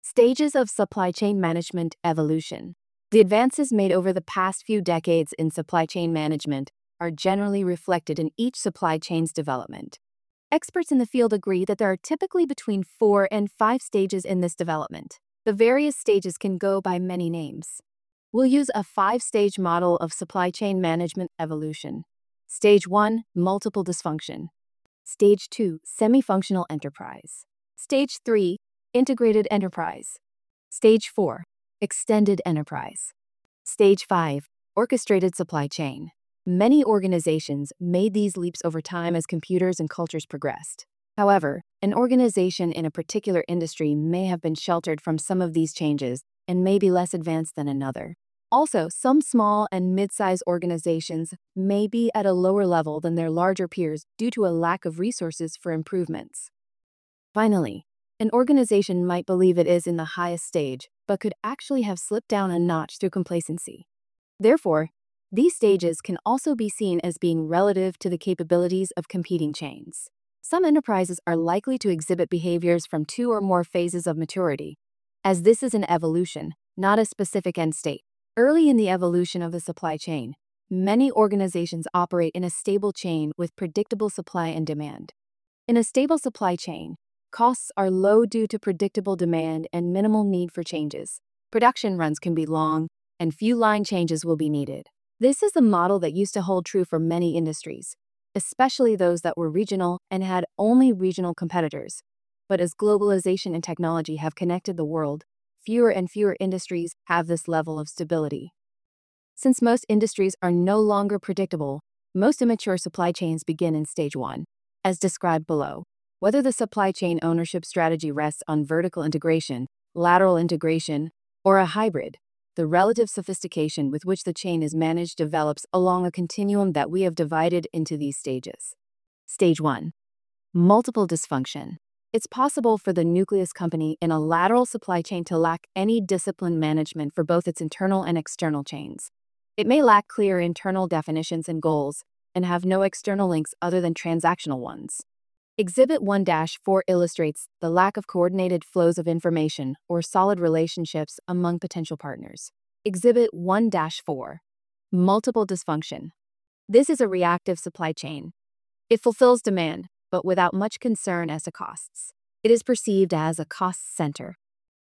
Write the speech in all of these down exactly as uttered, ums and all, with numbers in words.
Stages of supply chain management evolution. The advances made over the past few decades in supply chain management are generally reflected in each supply chain's development. Experts in the field agree that there are typically between four and five stages in this development. The various stages can go by many names. We'll use a five-stage model of supply chain management evolution. Stage one, multiple dysfunction. Stage two, semi-functional enterprise. Stage three, integrated enterprise. Stage four, extended enterprise. Stage five, orchestrated supply chain. Many organizations made these leaps over time as computers and cultures progressed. However, an organization in a particular industry may have been sheltered from some of these changes and may be less advanced than another. Also, some small and mid-sized organizations may be at a lower level than their larger peers due to a lack of resources for improvements. Finally, an organization might believe it is in the highest stage, but could actually have slipped down a notch through complacency. Therefore, these stages can also be seen as being relative to the capabilities of competing chains. Some enterprises are likely to exhibit behaviors from two or more phases of maturity, as this is an evolution, not a specific end state. Early in the evolution of the supply chain, many organizations operate in a stable chain with predictable supply and demand. In a stable supply chain, costs are low due to predictable demand and minimal need for changes. Production runs can be long, and few line changes will be needed. This is a model that used to hold true for many industries, especially those that were regional and had only regional competitors. But as globalization and technology have connected the world, fewer and fewer industries have this level of stability. Since most industries are no longer predictable, most immature supply chains begin in stage one, as described below. Whether the supply chain ownership strategy rests on vertical integration, lateral integration, or a hybrid, the relative sophistication with which the chain is managed develops along a continuum that we have divided into these stages. Stage one, multiple dysfunction. It's possible for the nucleus company in a lateral supply chain to lack any disciplined management for both its internal and external chains. It may lack clear internal definitions and goals and have no external links other than transactional ones. Exhibit one dash four illustrates the lack of coordinated flows of information or solid relationships among potential partners. Exhibit one dash four, multiple dysfunction. This is a reactive supply chain. It fulfills demand, but without much concern as to costs. It is perceived as a cost center.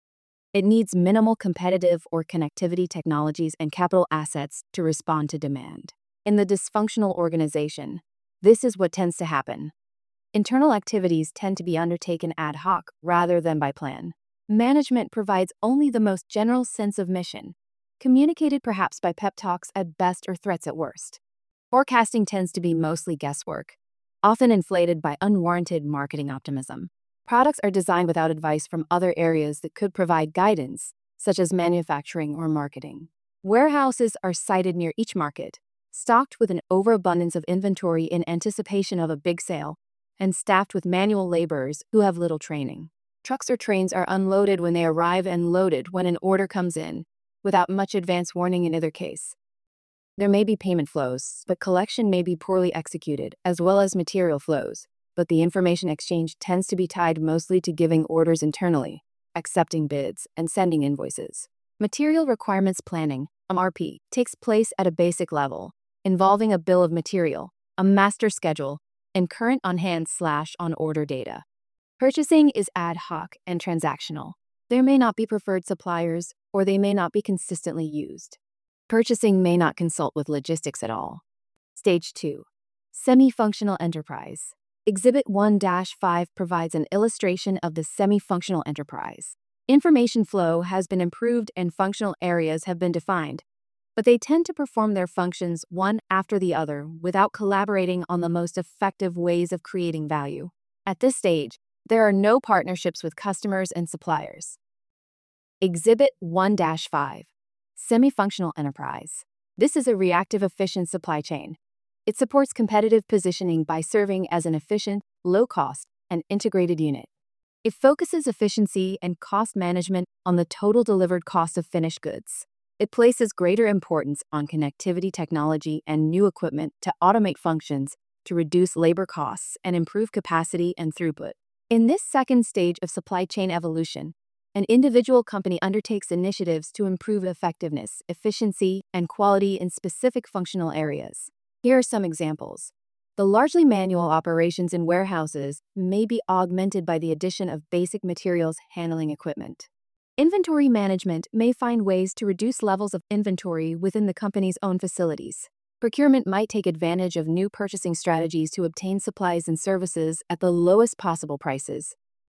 It needs minimal competitive or connectivity technologies and capital assets to respond to demand. In the dysfunctional organization, this is what tends to happen. Internal activities tend to be undertaken ad hoc rather than by plan. Management provides only the most general sense of mission, communicated perhaps by pep talks at best or threats at worst. Forecasting tends to be mostly guesswork, often inflated by unwarranted marketing optimism. Products are designed without advice from other areas that could provide guidance, such as manufacturing or marketing. Warehouses are sited near each market, stocked with an overabundance of inventory in anticipation of a big sale, and staffed with manual laborers who have little training. Trucks or trains are unloaded when they arrive and loaded when an order comes in, without much advance warning in either case. There may be payment flows, but collection may be poorly executed, as well as material flows, but the information exchange tends to be tied mostly to giving orders internally, accepting bids, and sending invoices. Material requirements planning, M R P, takes place at a basic level, involving a bill of material, a master schedule, and current on-hand slash on-order data. Purchasing is ad hoc and transactional. There may not be preferred suppliers, or they may not be consistently used. Purchasing may not consult with logistics at all. Stage two, semi-functional enterprise. Exhibit one dash five provides an illustration of the semi-functional enterprise. Information flow has been improved and functional areas have been defined, but they tend to perform their functions one after the other without collaborating on the most effective ways of creating value. At this stage, there are no partnerships with customers and suppliers. Exhibit one dash five, semi-functional enterprise. This is a reactive efficient supply chain. It supports competitive positioning by serving as an efficient, low-cost, and integrated unit. It focuses efficiency and cost management on the total delivered cost of finished goods. It places greater importance on connectivity technology and new equipment to automate functions to reduce labor costs and improve capacity and throughput. In this second stage of supply chain evolution, An individual company undertakes initiatives to improve effectiveness, efficiency, and quality in specific functional areas. Here are some examples. The largely manual operations in warehouses may be augmented by the addition of basic materials handling equipment. Inventory management may find ways to reduce levels of inventory within the company's own facilities. Procurement might take advantage of new purchasing strategies to obtain supplies and services at the lowest possible prices.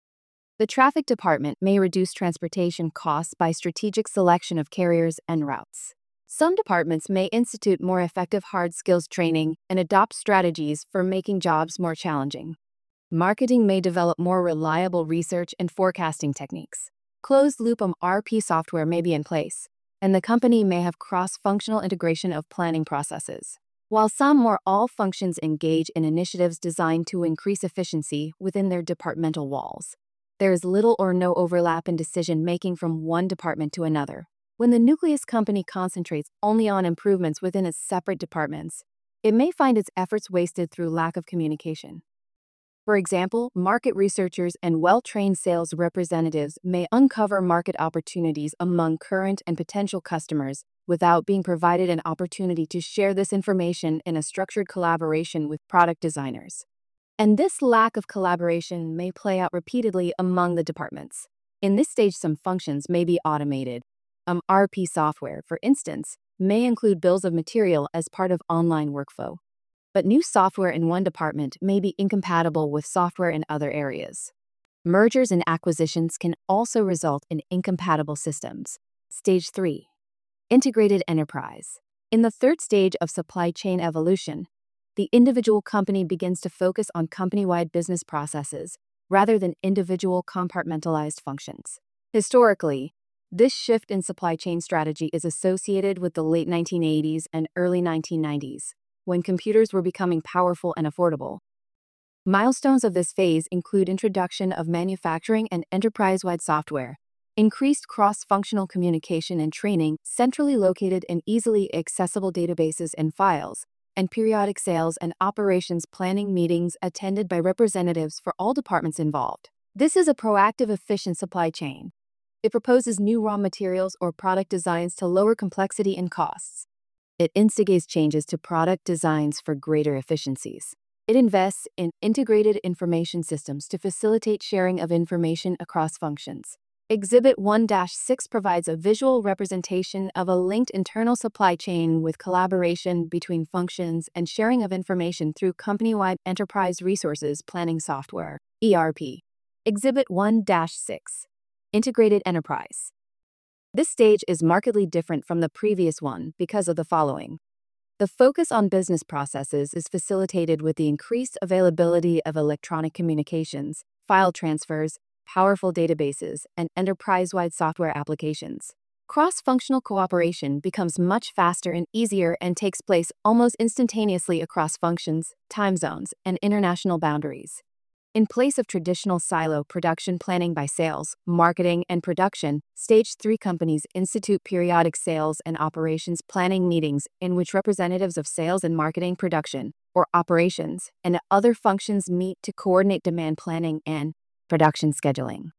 The traffic department may reduce transportation costs by strategic selection of carriers and routes. Some departments may institute more effective hard skills training and adopt strategies for making jobs more challenging. Marketing may develop more reliable research and forecasting techniques. Closed-loop M R P software may be in place, and the company may have cross-functional integration of planning processes. While some or all functions engage in initiatives designed to increase efficiency within their departmental walls, there is little or no overlap in decision-making from one department to another. When the nucleus company concentrates only on improvements within its separate departments, it may find its efforts wasted through lack of communication. For example, market researchers and well-trained sales representatives may uncover market opportunities among current and potential customers without being provided an opportunity to share this information in a structured collaboration with product designers. And this lack of collaboration may play out repeatedly among the departments. In this stage, some functions may be automated. M R P software, for instance, may include bills of material as part of online workflow. But new software in one department may be incompatible with software in other areas. Mergers and acquisitions can also result in incompatible systems. Stage three. Integrated enterprise. In the third stage of supply chain evolution, the individual company begins to focus on company-wide business processes rather than individual compartmentalized functions. Historically, this shift in supply chain strategy is associated with the late nineteen eighties and early nineteen nineties, when computers were becoming powerful and affordable. Milestones of this phase include introduction of manufacturing and enterprise-wide software, increased cross-functional communication and training centrally located in easily accessible databases and files, and periodic sales and operations planning meetings attended by representatives for all departments involved. This is a proactive, efficient supply chain. It proposes new raw materials or product designs to lower complexity and costs. It instigates changes to product designs for greater efficiencies. It invests in integrated information systems to facilitate sharing of information across functions. Exhibit one dash six provides a visual representation of a linked internal supply chain with collaboration between functions and sharing of information through company-wide enterprise resources planning software, E R P. Exhibit one dash six. Integrated enterprise. This stage is markedly different from the previous one because of the following. The focus on business processes is facilitated with the increased availability of electronic communications, file transfers, powerful databases, and enterprise-wide software applications. Cross-functional cooperation becomes much faster and easier and takes place almost instantaneously across functions, time zones, and international boundaries. In place of traditional silo production planning by sales, marketing, and production, Stage three companies institute periodic sales and operations planning meetings in which representatives of sales and marketing, production, or operations, and other functions meet to coordinate demand planning and production scheduling.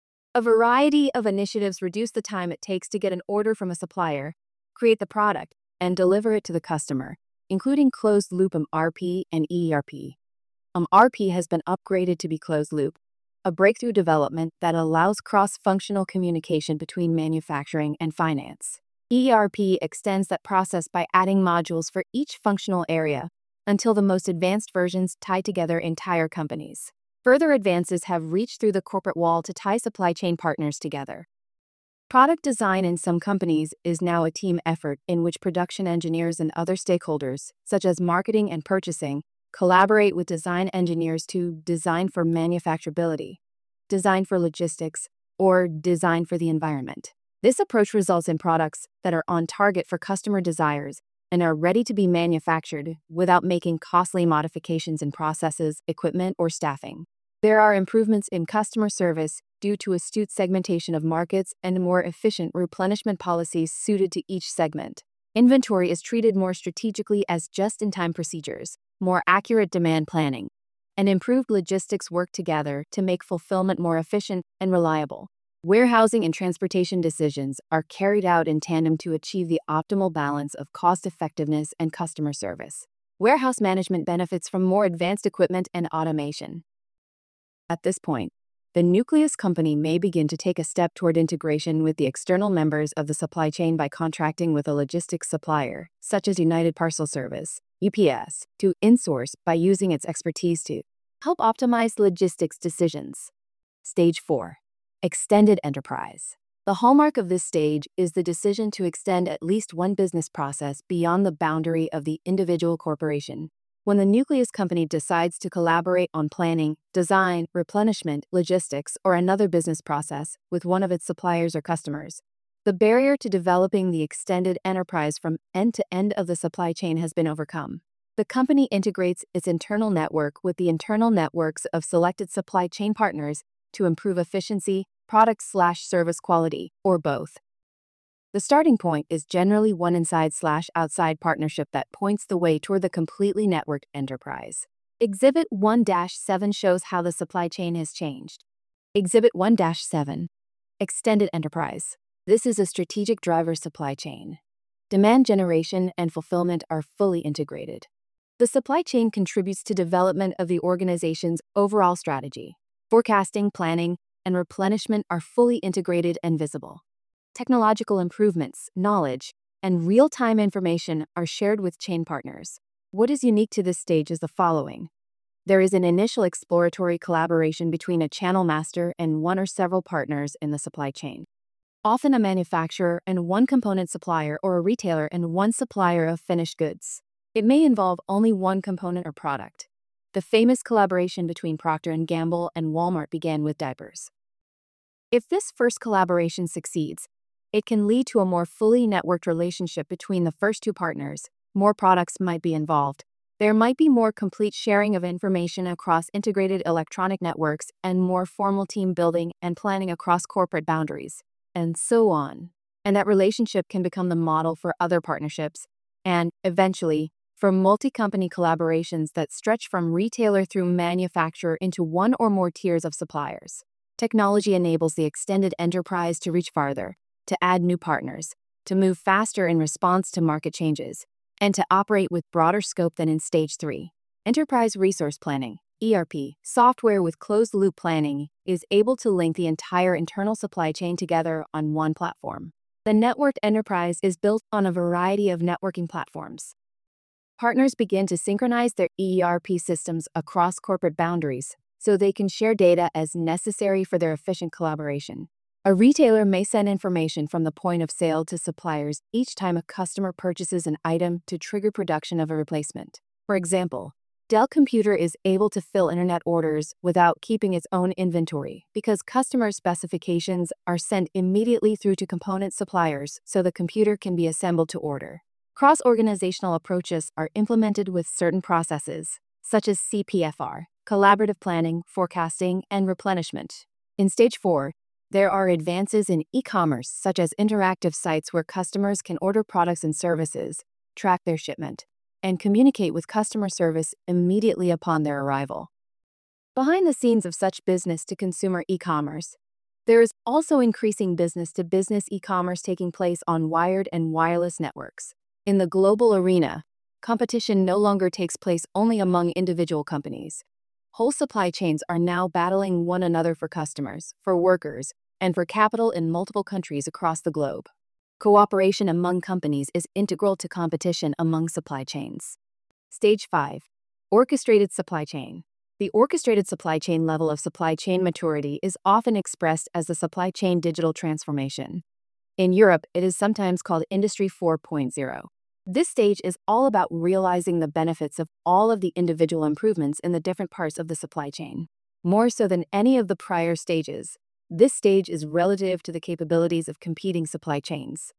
A variety of initiatives reduce the time it takes to get an order from a supplier, create the product, and deliver it to the customer, including closed-loop M R P and E R P. M R P has been upgraded to be closed-loop, a breakthrough development that allows cross-functional communication between manufacturing and finance. E R P extends that process by adding modules for each functional area until the most advanced versions tie together entire companies. Further advances have reached through the corporate wall to tie supply chain partners together. Product design in some companies is now a team effort in which production engineers and other stakeholders, such as marketing and purchasing, collaborate with design engineers to design for manufacturability, design for logistics, or design for the environment. This approach results in products that are on target for customer desires and are ready to be manufactured without making costly modifications in processes, equipment, or staffing. There are improvements in customer service due to astute segmentation of markets and more efficient replenishment policies suited to each segment. Inventory is treated more strategically as just-in-time procedures, more accurate demand planning, and improved logistics work together to make fulfillment more efficient and reliable. Warehousing and transportation decisions are carried out in tandem to achieve the optimal balance of cost effectiveness and customer service. Warehouse management benefits from more advanced equipment and automation. At this point, the nucleus company may begin to take a step toward integration with the external members of the supply chain by contracting with a logistics supplier, such as United Parcel Service, U P S, to insource by using its expertise to help optimize logistics decisions. Stage four. Extended enterprise. The hallmark of this stage is the decision to extend at least one business process beyond the boundary of the individual corporation. When the nucleus company decides to collaborate on planning, design, replenishment, logistics, or another business process with one of its suppliers or customers, the barrier to developing the extended enterprise from end to end of the supply chain has been overcome. The company integrates its internal network with the internal networks of selected supply chain partners to improve efficiency, product/service quality, or both. The starting point is generally one inside/outside partnership that points the way toward the completely networked enterprise. Exhibit one dash seven shows how the supply chain has changed. Exhibit one dash seven. Extended enterprise. This is a strategic driver supply chain. Demand generation and fulfillment are fully integrated. The supply chain contributes to development of the organization's overall strategy. Forecasting, planning, and replenishment are fully integrated and visible. Technological improvements, knowledge, and real-time information are shared with chain partners. What is unique to this stage is the following. There is an initial exploratory collaboration between a channel master and one or several partners in the supply chain. Often a manufacturer and one component supplier, or a retailer and one supplier of finished goods. It may involve only one component or product. The famous collaboration between Procter and Gamble and Walmart began with diapers. If this first collaboration succeeds, it can lead to a more fully networked relationship between the first two partners. More products might be involved. There might be more complete sharing of information across integrated electronic networks and more formal team building and planning across corporate boundaries, and so on. And that relationship can become the model for other partnerships and, eventually, for multi-company collaborations that stretch from retailer through manufacturer into one or more tiers of suppliers. Technology enables the extended enterprise to reach farther, to add new partners, to move faster in response to market changes, and to operate with broader scope than in Stage three. Enterprise Resource Planning, E R P, software with closed-loop planning, is able to link the entire internal supply chain together on one platform. The networked enterprise is built on a variety of networking platforms. Partners begin to synchronize their E R P systems across corporate boundaries so they can share data as necessary for their efficient collaboration. A retailer may send information from the point of sale to suppliers each time a customer purchases an item to trigger production of a replacement. For example, Dell Computer is able to fill internet orders without keeping its own inventory because customer specifications are sent immediately through to component suppliers so the computer can be assembled to order. Cross-organizational approaches are implemented with certain processes, such as C P F R, collaborative planning, forecasting, and replenishment. In Stage four, there are advances in e-commerce, such as interactive sites where customers can order products and services, track their shipment, and communicate with customer service immediately upon their arrival. Behind the scenes of such business-to-consumer e-commerce, there is also increasing business-to-business e-commerce taking place on wired and wireless networks. In the global arena, competition no longer takes place only among individual companies. Whole supply chains are now battling one another for customers, for workers, and for capital in multiple countries across the globe. Cooperation among companies is integral to competition among supply chains. Stage five. Orchestrated supply chain. The orchestrated supply chain level of supply chain maturity is often expressed as the supply chain digital transformation. In Europe, it is sometimes called Industry four point oh. This stage is all about realizing the benefits of all of the individual improvements in the different parts of the supply chain. More so than any of the prior stages, this stage is relative to the capabilities of competing supply chains.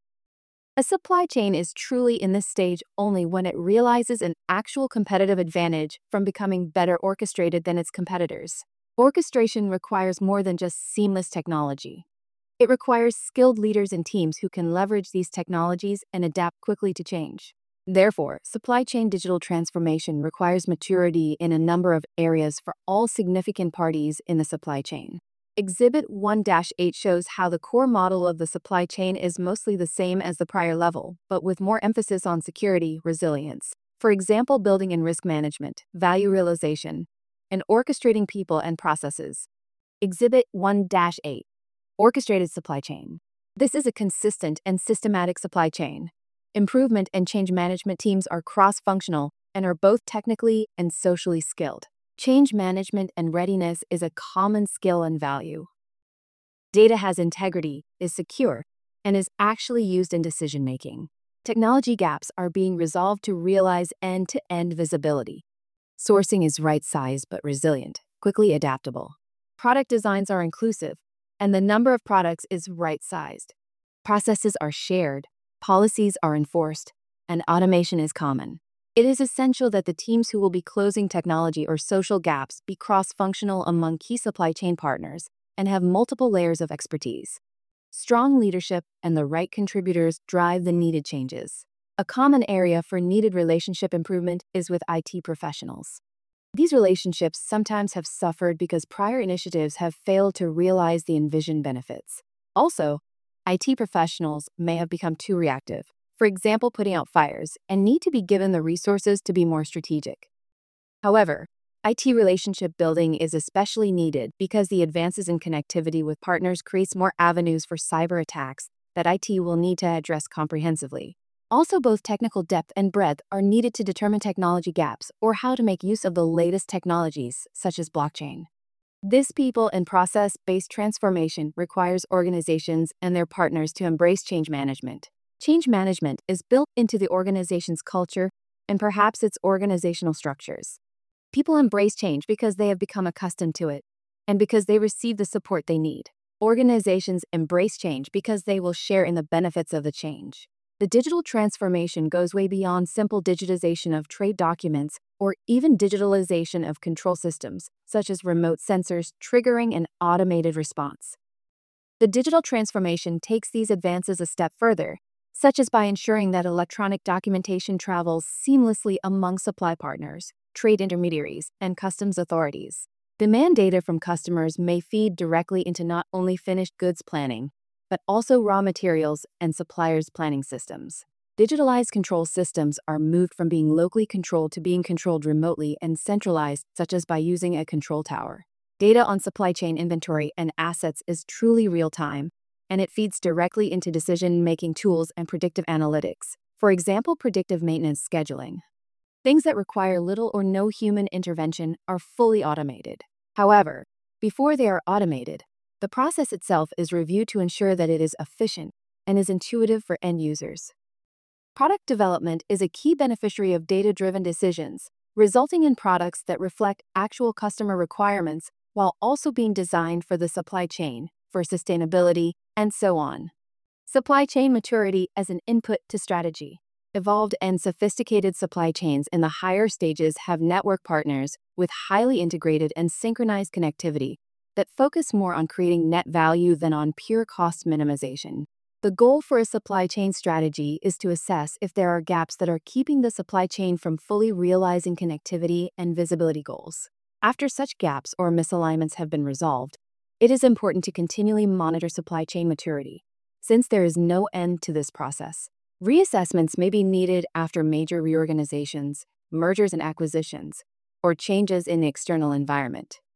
A supply chain is truly in this stage only when it realizes an actual competitive advantage from becoming better orchestrated than its competitors. Orchestration requires more than just seamless technology. It requires skilled leaders and teams who can leverage these technologies and adapt quickly to change. Therefore, supply chain digital transformation requires maturity in a number of areas for all significant parties in the supply chain. Exhibit one dash eight shows how the core model of the supply chain is mostly the same as the prior level, but with more emphasis on security, resilience. For example, building and risk management, value realization, and orchestrating people and processes. Exhibit one dash eight. Orchestrated supply chain. This is a consistent and systematic supply chain. Improvement and change management teams are cross-functional and are both technically and socially skilled. Change management and readiness is a common skill and value. Data has integrity, is secure, and is actually used in decision-making. Technology gaps are being resolved to realize end-to-end visibility. Sourcing is right-sized but resilient, quickly adaptable. Product designs are inclusive, and the number of products is right-sized. Processes are shared, policies are enforced, and automation is common. It is essential that the teams who will be closing technology or social gaps be cross-functional among key supply chain partners and have multiple layers of expertise. Strong leadership and the right contributors drive the needed changes. A common area for needed relationship improvement is with I T professionals. These relationships sometimes have suffered because prior initiatives have failed to realize the envisioned benefits. Also, I T professionals may have become too reactive, for example, putting out fires, and need to be given the resources to be more strategic. However, I T relationship building is especially needed because the advances in connectivity with partners creates more avenues for cyber attacks that I T will need to address comprehensively. Also, both technical depth and breadth are needed to determine technology gaps or how to make use of the latest technologies, such as blockchain. This people and process-based transformation requires organizations and their partners to embrace change management. Change management is built into the organization's culture and perhaps its organizational structures. People embrace change because they have become accustomed to it and because they receive the support they need. Organizations embrace change because they will share in the benefits of the change. The digital transformation goes way beyond simple digitization of trade documents or even digitalization of control systems, such as remote sensors triggering an automated response. The digital transformation takes these advances a step further, such as by ensuring that electronic documentation travels seamlessly among supply partners, trade intermediaries, and customs authorities. Demand data from customers may feed directly into not only finished goods planning, but also raw materials and suppliers' planning systems. Digitalized control systems are moved from being locally controlled to being controlled remotely and centralized, such as by using a control tower. Data on supply chain inventory and assets is truly real-time, and it feeds directly into decision-making tools and predictive analytics. For example, predictive maintenance scheduling. Things that require little or no human intervention are fully automated. However, before they are automated, the process itself is reviewed to ensure that it is efficient and is intuitive for end users. Product development is a key beneficiary of data-driven decisions, resulting in products that reflect actual customer requirements while also being designed for the supply chain, for sustainability, and so on. Supply chain maturity as an input to strategy. Evolved and sophisticated supply chains in the higher stages have network partners with highly integrated and synchronized connectivity that focus more on creating net value than on pure cost minimization. The goal for a supply chain strategy is to assess if there are gaps that are keeping the supply chain from fully realizing connectivity and visibility goals. After such gaps or misalignments have been resolved, it is important to continually monitor supply chain maturity. Since there is no end to this process, reassessments may be needed after major reorganizations, mergers and acquisitions, or changes in the external environment.